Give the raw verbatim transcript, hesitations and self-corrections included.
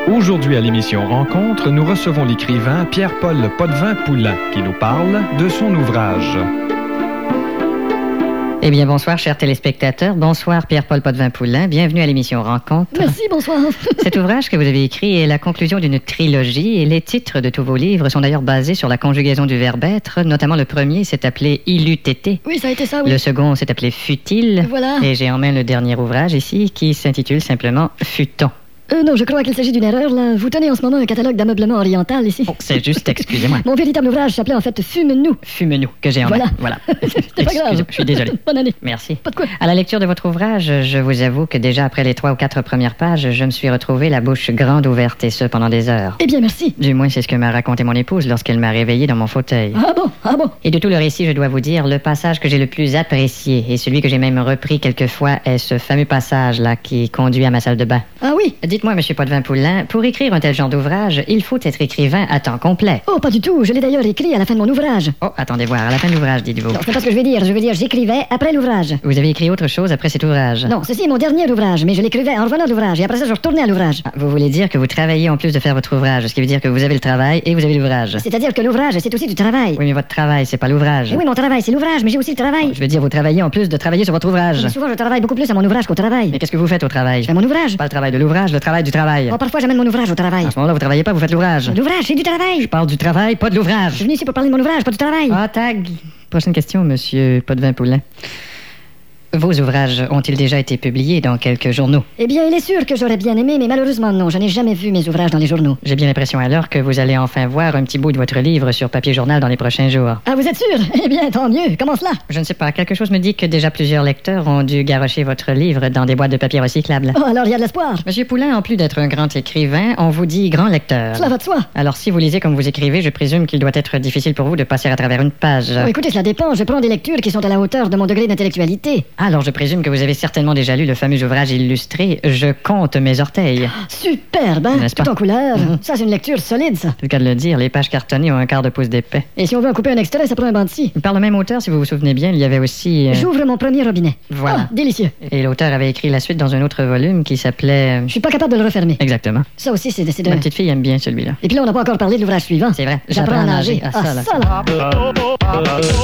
Aujourd'hui à l'émission Rencontre, nous recevons l'écrivain Pierre-Paul Potvin-Poulin qui nous parle de son ouvrage. Eh bien, bonsoir, chers téléspectateurs. Bonsoir, Pierre-Paul Potvin-Poulin. Bienvenue à l'émission Rencontre. Merci, bonsoir. Cet ouvrage que vous avez écrit est la conclusion d'une trilogie et les titres de tous vos livres sont d'ailleurs basés sur la conjugaison du verbe être. Notamment, le premier s'est appelé « Il eût été ». Oui, ça a été ça, oui. Le second s'est appelé « Fut-il ». Voilà. Et j'ai en main le dernier ouvrage ici qui s'intitule simplement « Fut-on ». Euh, non, je crois qu'il s'agit d'une erreur, là. Vous tenez en ce moment un catalogue d'ameublement oriental, ici. Oh, c'est juste, excusez-moi. Mon véritable ouvrage s'appelait en fait « Fume-nous ». Fume-nous, que j'ai en Voilà. main. Voilà. C'est pas grave. Je suis désolé. Bonne année. Merci. Pas de quoi. À la lecture de votre ouvrage, je vous avoue que déjà après les trois ou quatre premières pages, je me suis retrouvé la bouche grande ouverte, et ce, pendant des heures. Eh bien, merci. Du moins, c'est ce que m'a raconté mon épouse lorsqu'elle m'a réveillé dans mon fauteuil. Ah bon, ah bon. Et de tout le récit, je dois vous dire, le passage que j'ai le plus apprécié, et celui que j'ai même repris quelquefois, est ce fameux passage-là qui conduit à ma salle de bain. Ah oui. Dites-moi, monsieur Potvin-Poulin, pour écrire un tel genre d'ouvrage, il faut être écrivain à temps complet. Oh, pas du tout. Je l'ai d'ailleurs écrit à la fin de mon ouvrage. Oh, attendez voir, à la fin de l'ouvrage, dites-vous. Non, c'est pas ce que je veux dire. Je veux dire, j'écrivais après l'ouvrage. Vous avez écrit autre chose après cet ouvrage? Non, ceci est mon dernier ouvrage, mais je l'écrivais en revenant de l'ouvrage, et après ça, je retournais à l'ouvrage. Ah, vous voulez dire que vous travaillez en plus de faire votre ouvrage, ce qui veut dire que vous avez le travail et vous avez l'ouvrage. C'est-à-dire que l'ouvrage, c'est aussi du travail. Oui, mais votre travail, c'est pas l'ouvrage. Et oui, mon travail, c'est l'ouvrage, mais j'ai aussi le travail. Je veux dire, vous travaillez en plus de travailler sur votre ouvrage. Mais souvent, je travaille beaucoup plus à mon ouvrage qu'au travail. Mais qu'est-ce que vous faites au travail? Je fais mon ouvrage. Pas le travail de l'ouvrage, le travail du travail. Oh, parfois, j'amène mon ouvrage au travail. À ce moment-là, vous travaillez pas, vous faites l'ouvrage. L'ouvrage, c'est du travail. Je parle du travail, pas de l'ouvrage. Je suis venu ici pour parler de mon ouvrage, pas du travail. Ah, tag. Prochaine question, monsieur Potvin-Poulin. Vos ouvrages ont-ils déjà été publiés dans quelques journaux? Eh bien, il est sûr que j'aurais bien aimé, mais malheureusement non. Je n'ai jamais vu mes ouvrages dans les journaux. J'ai bien l'impression alors que vous allez enfin voir un petit bout de votre livre sur papier journal dans les prochains jours. Ah, vous êtes sûr? Eh bien, tant mieux. Comment cela? Je ne sais pas. Quelque chose me dit que déjà plusieurs lecteurs ont dû garrocher votre livre dans des boîtes de papier recyclables. Oh, alors il y a de l'espoir. Monsieur Poulin, en plus d'être un grand écrivain, on vous dit grand lecteur. Cela va de soi. Alors, si vous lisez comme vous écrivez, je présume qu'il doit être difficile pour vous de passer à travers une page. Oh, écoutez, cela dépend. Je prends des lectures qui sont à la hauteur de mon degré d'intellectualité. Alors, je présume que vous avez certainement déjà lu le fameux ouvrage illustré « Je compte mes orteils ». Superbe, hein? N'est-ce pas? Tout en couleur. Mm-hmm. Ça, c'est une lecture solide, ça. C'est le cas de le dire, les pages cartonnées ont un quart de pouce d'épais. Et si on veut en couper un extrait, ça prend un banc de scie. Par le même auteur, si vous vous souvenez bien, il y avait aussi... euh, J'ouvre mon premier robinet. Voilà. Ah, délicieux. Et l'auteur avait écrit la suite dans un autre volume qui s'appelait... Je suis pas capable de le refermer. Exactement. Ça aussi, c'est c'est de... Ma petite fille aime bien celui-là. Et puis là, on n'a pas encore parlé de l'ouvrage suivant. C'est vrai. J'apprends à nager. Ah, Ah, ça, là. ça, là.